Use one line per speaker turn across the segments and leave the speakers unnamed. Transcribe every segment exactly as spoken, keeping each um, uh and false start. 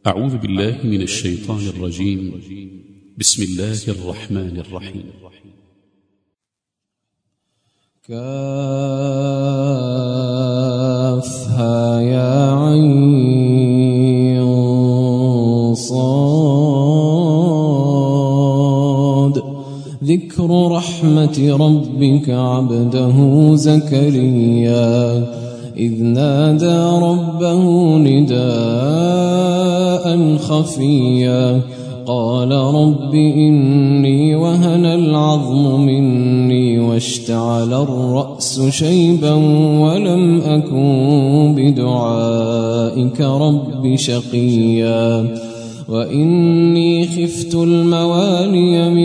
أعوذ بالله من الشيطان الرجيم. بسم الله الرحمن الرحيم.
كافها يا عين صاد ذكر رحمة ربك عبده زكريا إذ نادى ربه نداء خفيا قال رب إني وهن العظم مني واشتعل الرأس شيبا ولم أكن بدعائك رب شقيا وإني خفت الموالي من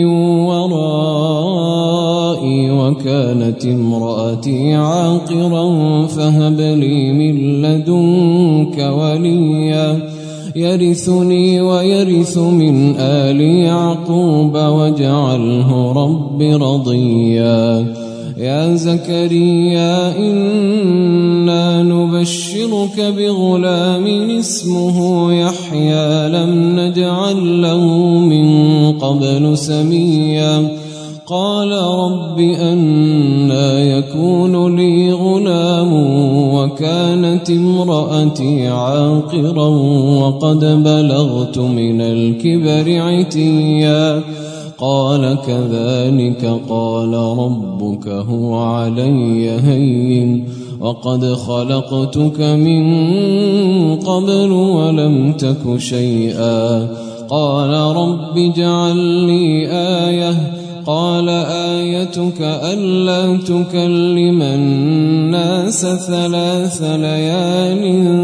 ورائي وكانت امرأتي عاقرا فهب لي من لدنك وليا يرثني ويرث من آل يعقوب واجعله رب رضيا يا زكريا إنا نبشرك بغلام اسمه يحيى لم نجعل له من قبل سميا قال رب أنى يكون لي غلام وكانت امرأتي عاقرا وقد بلغت من الكبر عتيا قال كذلك قال ربك هو علي هين وقد خلقتك من قبل ولم تك شيئا قال رب اجعل لي آية قال آيتك ألا تكلم الناس ثلاث ليال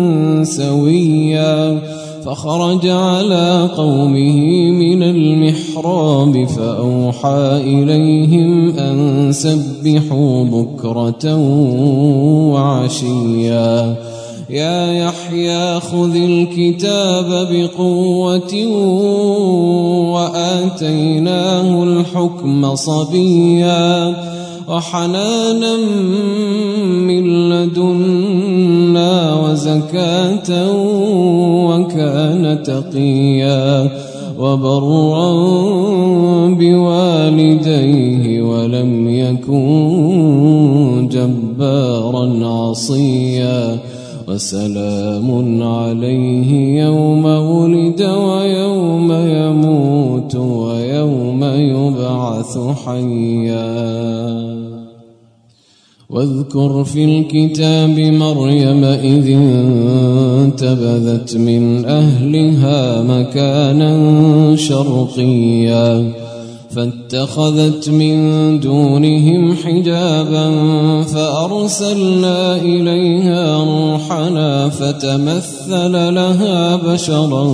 سويا فخرج على قومه من المحراب فأوحى إليهم أن سبحوا بكرة وعشيا يا يحيى خذ الكتاب بقوة وآتيناه الحكم صبيا وحنانا من لدنا وزكاة وكان تقيا وبرا بوالديه ولم يكن جبارا عصيا وسلام عليه يوم ولد ويوم يموت ويوم يبعث حيا واذكر في الكتاب مريم إذ انتبذت من أهلها مكانا شرقيا فاتخذت من دونهم حجابا فأرسلنا إليها روحنا فتمثل لها بشرا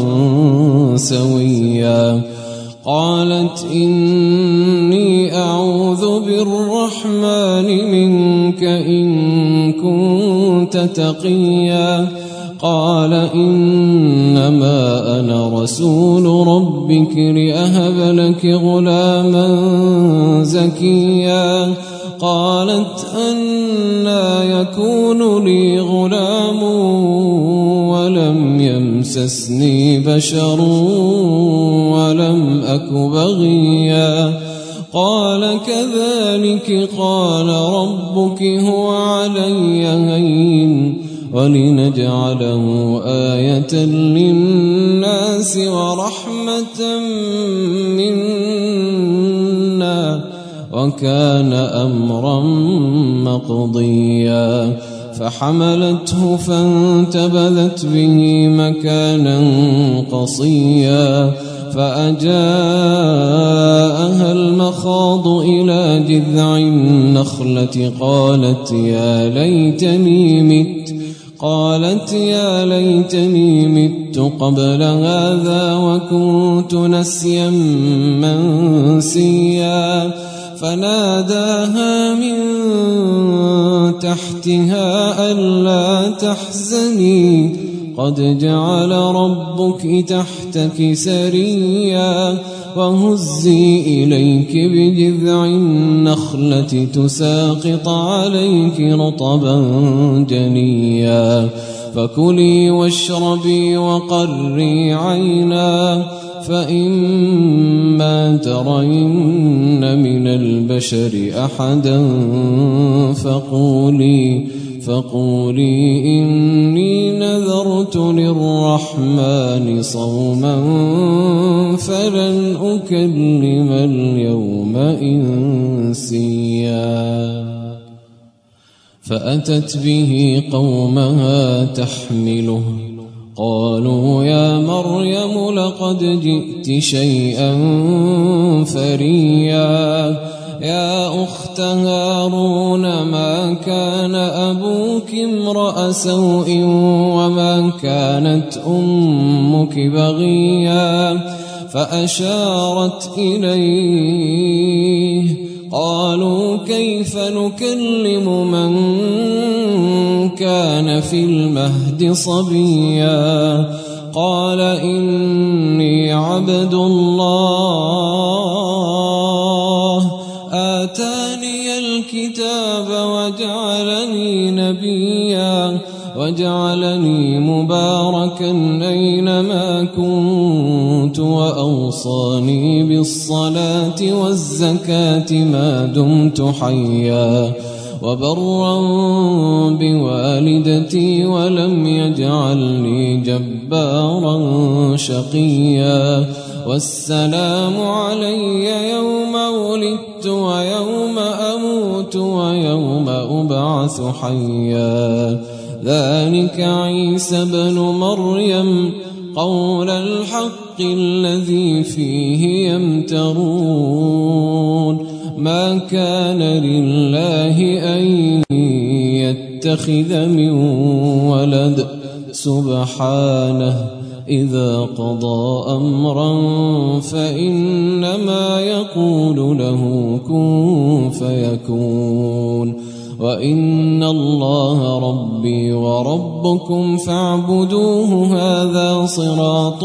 سويا قالت إني أعوذ بالرحمن منك إن كنت تقيا قال إنما أنا رسول ربك لأهب لك غلاما زكيا قالت أنى يكون لي غلام ولم يمسسني بشر ولم أك بغيا قال كذلك قال ربك هو علي هين ولنجعله آية للناس ورحمة منا وكان أمرا مقضيا فحملته فانتبذت به مكانا قصيا فأجاءها المخاض إلى جذع النخلة قالت يا ليتني مت قالت يا ليتني مت قبل هذا وكنت نسيا منسيا فناداها من تحتها ألا تحزني قد جعل ربك تحتك سريا وهزي إليك بجذع النخلة تساقط عليك رطبا جنيا فكلي واشربي وقري عينا فإما ترين من البشر أحدا فقولي فقولي إني نذرت للرحمن صوما فلن أكلم اليوم إنسيا فأتت به قومها تحمله قالوا يا مريم لقد جئت شيئا فريا يا أخت هارون ما كان أبوك امرأ سوء وما كانت أمك بغيا فأشارت إليه قالوا كيف نكلم من كان في المهد صبيا قال إني عبد الله آتاني الكتاب وجعلني نبيا وجعلني مباركا أينما كنت وأوصاني بالصلاة والزكاة ما دمت حيا وبرا بوالدتي ولم يجعلني جبارا شقيا والسلام علي يوم ولدت ويوم أموت ويوم أبعث حيا ذلك عيسى بن مريم قول الحق الذي فيه يمترون ما كان لله أن يتخذ من ولد سبحانه إذا قضى أمرا فإنما يقول له كن فيكون وإن الله ربي وربكم فاعبدوه هذا صراط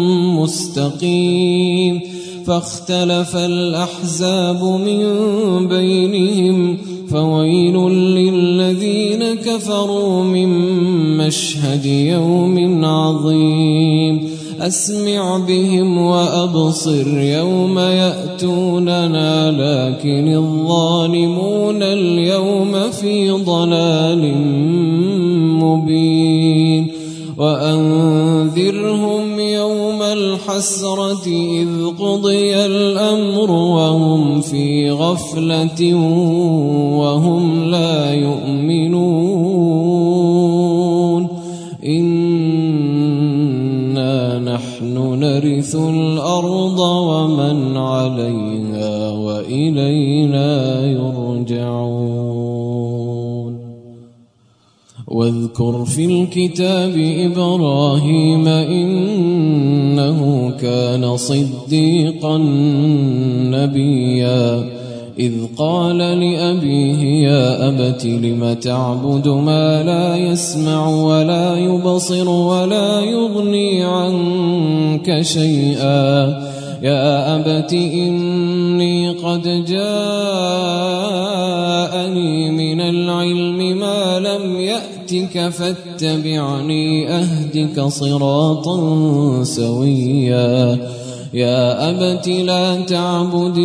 مستقيم فاختلف الأحزاب من بينهم فويل للذين كفروا من مشهد يوم عظيم أسمع بهم وأبصر يوم يأتوننا لكن الظالمون اليوم في ضلال مبين وأنذرهم يوم الحسرة إذ قضي الأمر وهم في غفلة وهم لا يؤمنون إنا نحن نرث الأرض ومن عليها وإلينا يرجعون واذكر في الكتاب إبراهيم إنه كان صديقا نبيا إذ قال لأبيه يا أبت لم تعبد ما لا يسمع ولا يبصر ولا يغني عنك شيئا يا أبت إني قد جاءني من العلم ما لم يأتك فاتبعني أهدك صراطا سويا يا أبت لا تعبد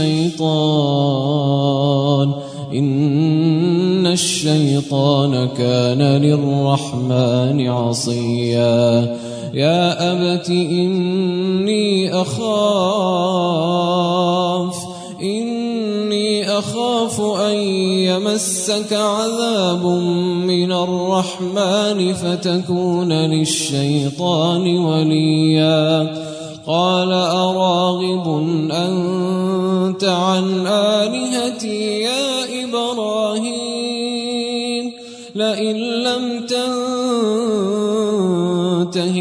الشيطان إن الشيطان كان للرحمن عصيا يا أبت إني أخاف إني أخاف أن يمسك عذاب من الرحمن فتكون للشيطان وليا قال أراغب أنت عن آلهتي يا إبراهيم لئن لم تنته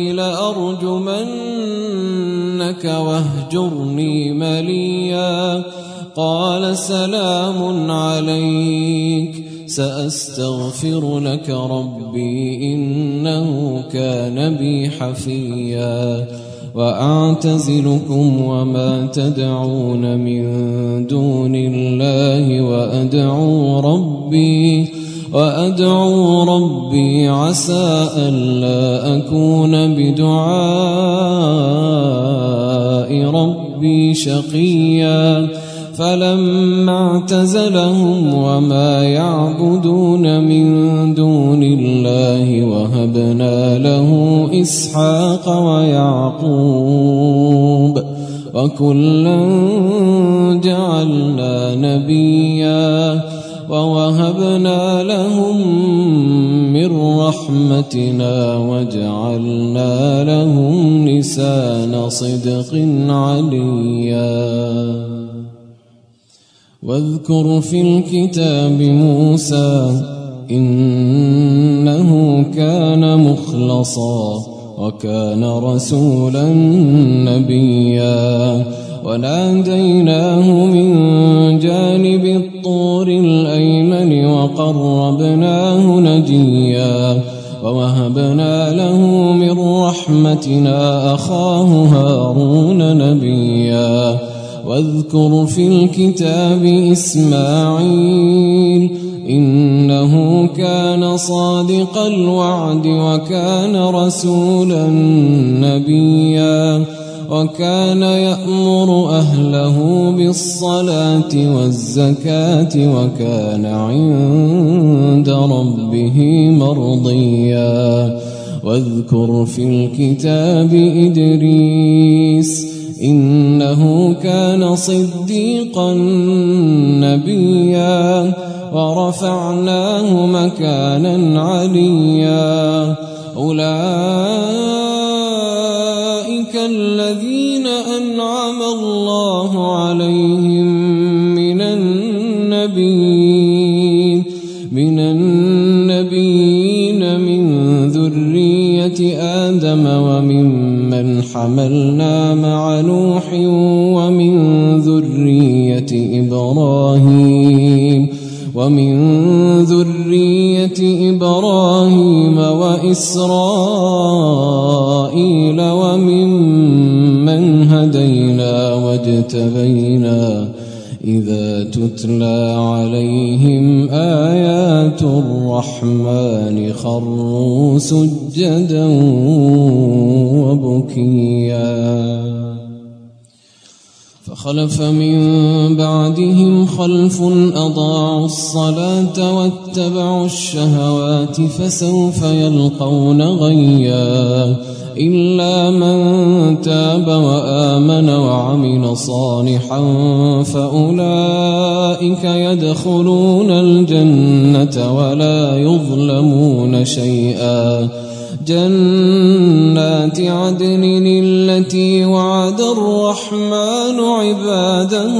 لأرجمنك واهجرني مليا قال سلام عليك سأستغفر لك ربي إنه كان بي حفيا وأعتزلكم وما تدعون من دون الله وأدعو ربي وأدعو ربي عسى ألا أكون بدعاء ربي شقيا فلما اعتزلهم وما يعبدون من دون الله وهبنا له إسحاق ويعقوب وكلا جعلنا نبيا ووهبنا لهم من رحمتنا وجعلنا لهم لسان صدق عليا واذكر في الكتاب موسى إنه كان مخلصا وكان رسولا نبيا وناديناه من جانب الطور الأيمن وقربناه نجيا ووهبنا له من رحمتنا أخاه هارون نبيا واذكر في الكتاب إسماعيل إنه كان صادق الوعد وكان رسولا نبيا وكان يأمر أهله بالصلاة والزكاة وكان عند ربه مرضيا واذكر في الكتاب إدريس إنه كان صديقا نبيا ورفعناه مكانا عليا أولئك الذين أنعم الله عليهم من النبيين من النبيين من ذرية آدم وممن حملنا مع نوح ومن ذرية إبراهيم ومن ذرية إبراهيم وإسرائيل وممن هدينا واجتبينا إذا تتلى عليهم آيات الرحمن خروا سجدا وبكيا فخلف من بعدهم خلف أضاعوا الصلاة واتبعوا الشهوات فسوف يلقون غيا إلا من تاب وآمن وعمل صالحا فأولئك يدخلون الجنة ولا يظلمون شيئا جنات عدن التي وعد الرحمن عباده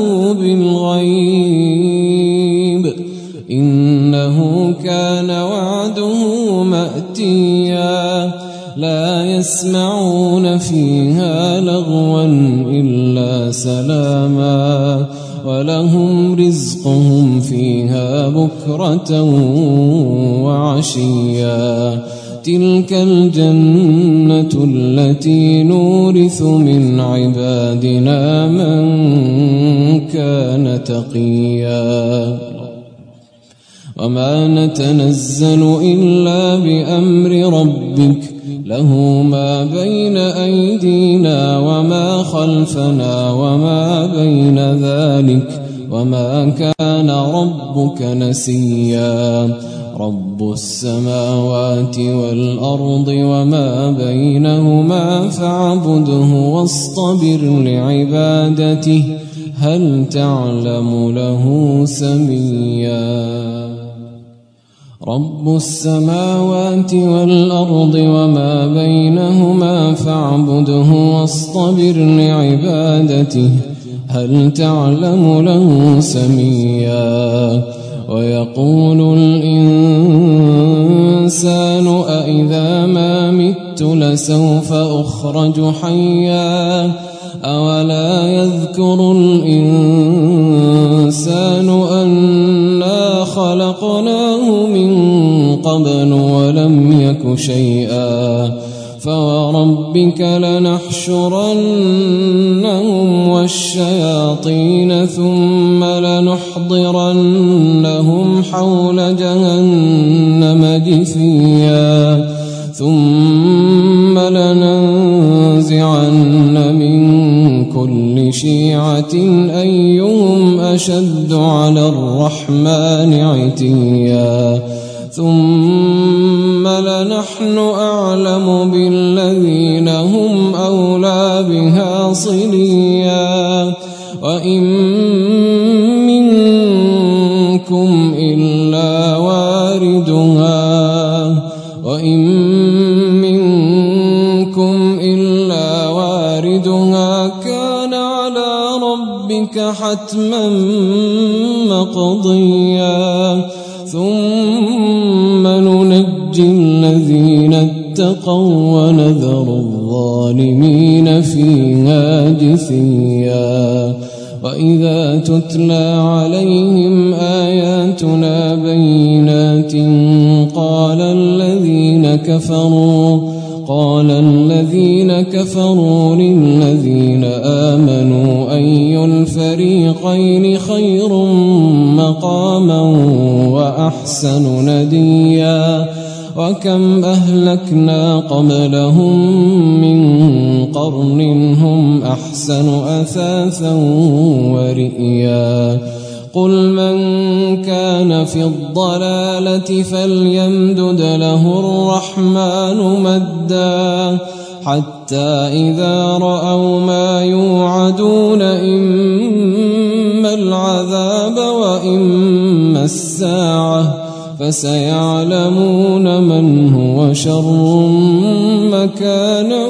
بالغيب إنه كان وعده مأتيا لا يسمعون فيها لغوا إلا سلاما ولهم رزقهم فيها بكرة وعشيا تلك الجنة التي نورث من عبادنا من كان تقيا وما نتنزل إلا بأمر ربك له ما بين أيدينا وما خلفنا وما بين ذلك وما كان ربك نسيا رب السماوات والأرض وما بينهما فاعبده واصطبر لعبادته هل تعلم له سميا رب السماوات والأرض وما بينهما فاعبده واصطبر لعبادته هل تعلم له سميا ويقول الإنسان أإذا ما مت لسوف أخرج حيا أولا يذكر الإنسان أنا خلقناه من قبل ولم يك شيئا فوربك لنحشرنهم والشياطين ثم لنحضرنهم حول جهنم جثيا ثم لننزعن من كل شيعة أيهم أشد على الرحمن عتيا ثم لنحن أعلم بالذين هم أولى بها صليا وإن منكم إلا واردها وإن منكم إلا واردها كان على ربك حتما مقضيا ثم ننجي الذين اتقوا ونذر الظالمين فيها جثيا وإذا تتلى عليهم آياتنا بينات قال الذين كفروا قال الذين كفروا للذين آمنوا أي الفريقين خير مقاما وأحسن نديا وكم أهلكنا قبلهم من قرن هم أحسن أثاثا ورئيا قل من كان في الضلالة فليمدد له الرحمن مدا حتى إذا رأوا ما يوعدون إما العذاب وإما الساعة فسيعلمون من هو شر مكانا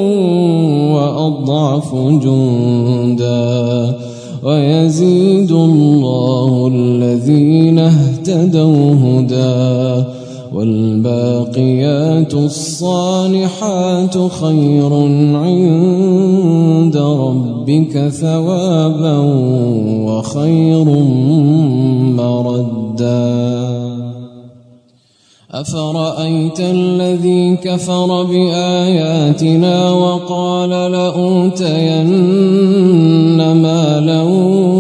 وأضعف جندا ويزيد الله الذين اهتدوا هدى والباقيات الصالحات خير عند ربك ثوابا وخير مردا أفرأيت الذي كفر بآياتنا وقال لأوتين مالا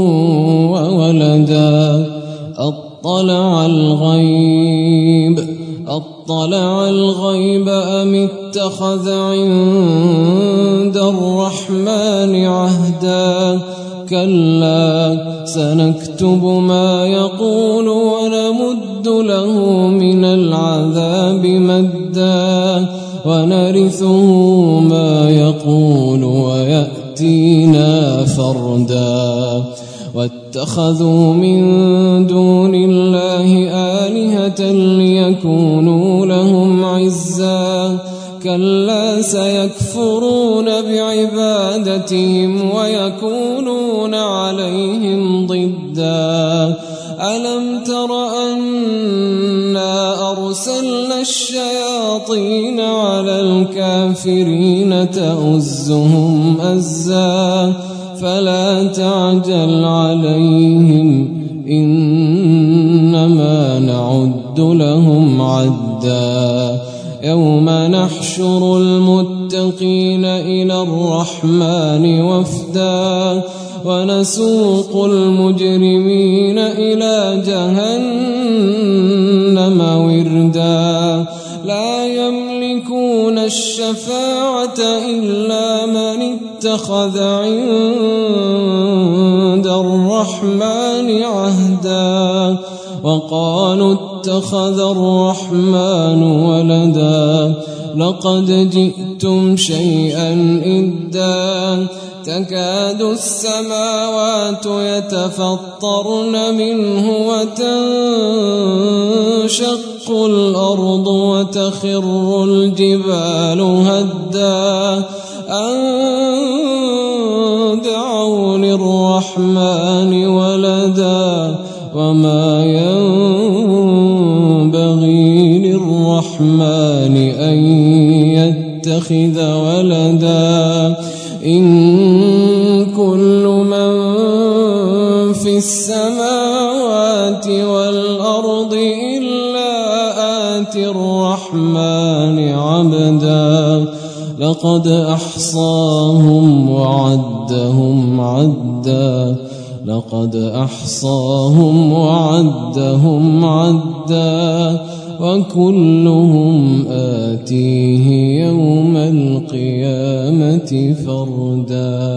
وولدا أطلع الغيب أطلع الغيب أم اتخذ عند الرحمن عهدا كلا سنكتب ما يقول ونمد له من العذاب مدا ونرثه ما يقول ويأتينا فردا واتخذوا من دون الله آلهة ليكونوا لهم عزا كلا سيكفرون بعبادتهم ويكونون عليهم ضدا ألم تر أنا أرسلنا الشياطين على الكافرين تؤزهم أزا فلا تعجل عليهم إنما نعد لهم عدا يوم نحشر المتقين إلى الرحمن وفدا ونسوق المجرمين إلى جهنم وردا لا يملكون الشفاعة إلا من اتخذ عند الرحمن عهدا وقالوا اتخذ الرحمن ولدا لقد جئتم شيئا إدا تكاد السماوات يتفطرن منه وتنشق الأرض وتخر الجبال هدا أن دعوا للرحمن ولدا وما ينبغي للرحمن أن يتخذ ولدا إن كل من في السماوات والأرض إلا آتي الرحمن عبدا لقد أحصاهم وعدهم عدا لقد أحصاهم وعدهم عدا وكلهم آتيه يوم القيامة فردا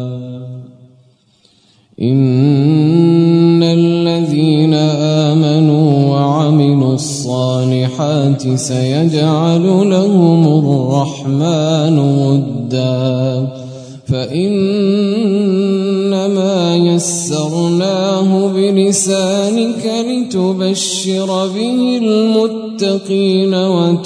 إن الذين آمنوا وعملوا الصالحات سيجعل لهم الرحمن ودا فإنما يسرناه بلسانك لتبشر به المتقين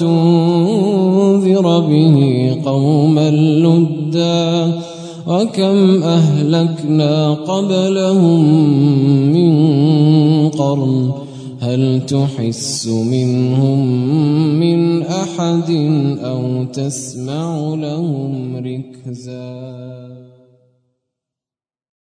وتنذر به قوما لدا وكم أهلكنا قبلهم من قرن هل تحس منهم من أحد أو تسمع لهم ركزا